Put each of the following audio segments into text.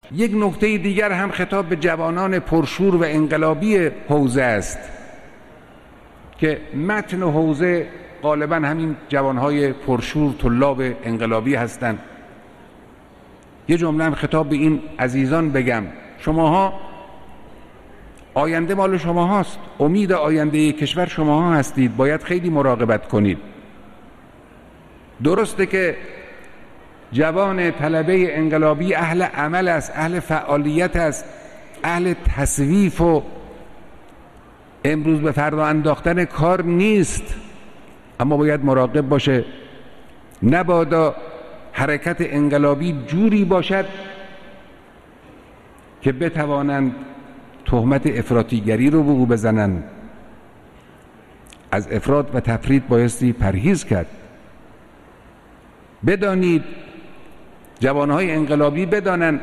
یک نکته دیگر هم خطاب به جوانان پرشور و انقلابی حوزه است که متن حوزه غالبا همین جوانهای پرشور طلاب انقلابی هستند. یه جمله هم خطاب به این عزیزان بگم: شماها آینده مال شما هاست، امید آینده کشور شماها هستید، باید خیلی مراقبت کنید. درسته که جوان طلبه انقلابی اهل عمل است، اهل فعالیت است، اهل تصویف و امروز به فردا انداختن کار نیست، اما باید مراقب باشه نبادا حرکت انقلابی جوری باشد که بتوانند تهمت افراطیگری رو به او بزنند. از افراط و تفرید بایستی پرهیز کرد. بدانید، جوانهای انقلابی بدانند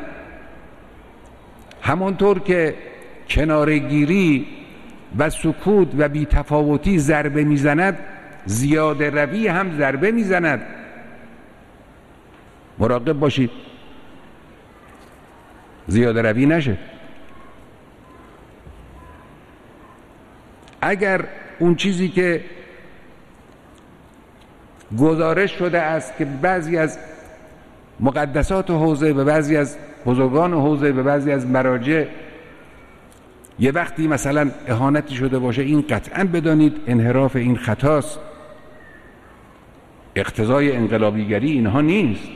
همانطور که کنارگیری و سکوت و بی‌تفاوتی ضربه میزند، زیاده روی هم ضربه میزند. مراقب باشید زیاده روی نشه. اگر اون چیزی که گزارش شده است که بعضی از مقدسات حوزه، به بعضی از بزرگان حوزه، به بعضی از مراجع یه وقتی مثلا اهانتی شده باشه، این قطعا بدانید انحراف، این خطاست. اقتضای انقلابیگری اینها نیست.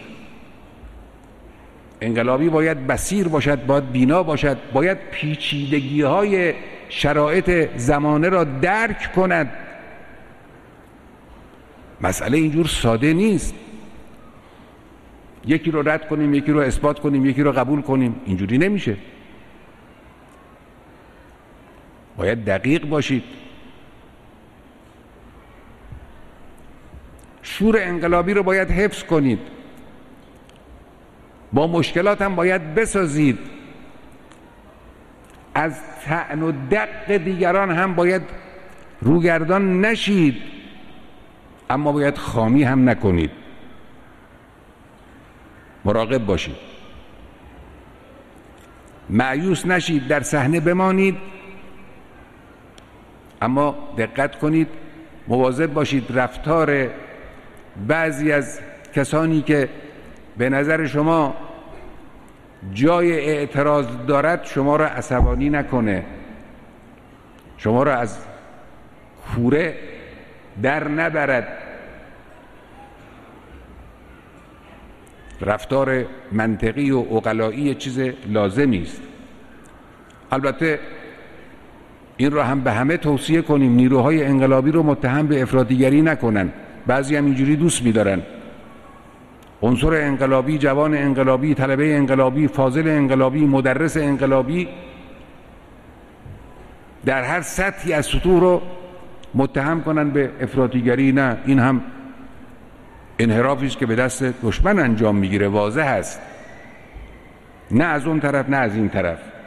انقلابی باید بصیر باشد، باید بینا باشد، باید پیچیدگی‌های شرایط زمانه را درک کند. مسئله اینجور ساده نیست. یکی رو رد کنیم، یکی رو اثبات کنیم، یکی رو قبول کنیم، اینجوری نمیشه. باید دقیق باشید. شور انقلابی رو باید حفظ کنید. با مشکلات هم باید بسازید. از طعن و دق دیگران هم باید روگردان نشید، اما باید خامی هم نکنید. مراقب باشید، مایوس نشید، در صحنه بمانید، اما دقت کنید، مواظب باشید رفتار بعضی از کسانی که به نظر شما جای اعتراض دارد شما را عصبانی نکنه، شما را از کوره در نبرد. رفتار منطقی و عقلایی چیز لازمی است. البته این را هم به همه توصیه کنیم، نیروهای انقلابی رو متهم به افراطیگری نکنن. بعضی هم اینجوری دوست می‌دارن. عنصر انقلابی، جوان انقلابی، طلبه انقلابی، فاضل انقلابی، مدرس انقلابی در هر سطحی از سطوح رو متهم کنن به افراطیگری. نه، این هم انحرافی است که به دست دشمن انجام میگیره، واضح است. نه از اون طرف نه از این طرف.